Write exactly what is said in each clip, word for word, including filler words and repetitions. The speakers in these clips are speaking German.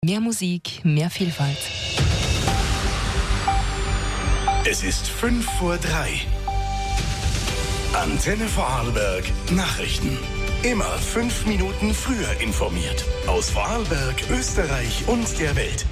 Mehr Musik, mehr Vielfalt. Es ist fünf vor drei. Antenne Vorarlberg Nachrichten. Immer fünf Minuten früher informiert. Aus Vorarlberg, Österreich und der Welt.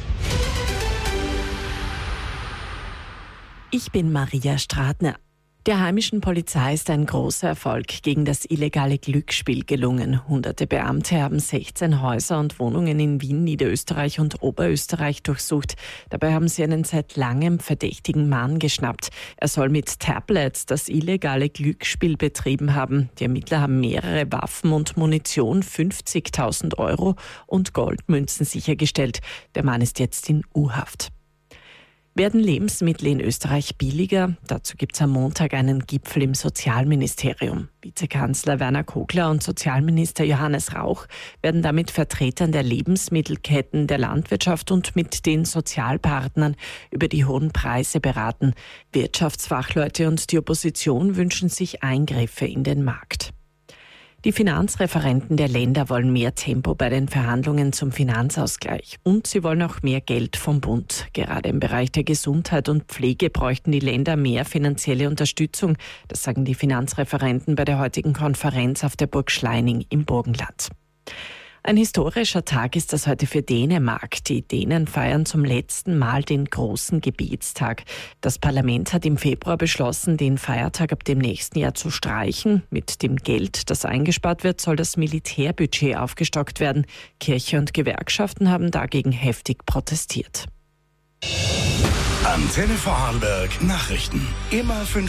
Ich bin Maria Stratner. Der heimischen Polizei ist ein großer Erfolg gegen das illegale Glücksspiel gelungen. Hunderte Beamte haben sechzehn Häuser und Wohnungen in Wien, Niederösterreich und Oberösterreich durchsucht. Dabei haben sie einen seit langem verdächtigen Mann geschnappt. Er soll mit Tablets das illegale Glücksspiel betrieben haben. Die Ermittler haben mehrere Waffen und Munition, fünfzigtausend Euro und Goldmünzen sichergestellt. Der Mann ist jetzt in U-Haft. Werden Lebensmittel in Österreich billiger? Dazu gibt es am Montag einen Gipfel im Sozialministerium. Vizekanzler Werner Kogler und Sozialminister Johannes Rauch werden da mit Vertretern der Lebensmittelketten, der Landwirtschaft und mit den Sozialpartnern über die hohen Preise beraten. Wirtschaftsfachleute und die Opposition wünschen sich Eingriffe in den Markt. Die Finanzreferenten der Länder wollen mehr Tempo bei den Verhandlungen zum Finanzausgleich. Und sie wollen auch mehr Geld vom Bund. Gerade im Bereich der Gesundheit und Pflege bräuchten die Länder mehr finanzielle Unterstützung. Das sagen die Finanzreferenten bei der heutigen Konferenz auf der Burg Schleining im Burgenland. Ein historischer Tag ist das heute für Dänemark. Die Dänen feiern zum letzten Mal den großen Gebetstag. Das Parlament hat im Februar beschlossen, den Feiertag ab dem nächsten Jahr zu streichen. Mit dem Geld, das eingespart wird, soll das Militärbudget aufgestockt werden. Kirche und Gewerkschaften haben dagegen heftig protestiert. Antenne Vorarlberg Nachrichten. Immer fünf